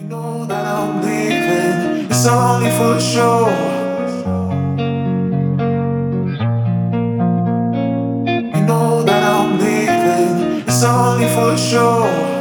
know that I'm leaving, it's only for sure. You know that I'm leaving, it's only for sure.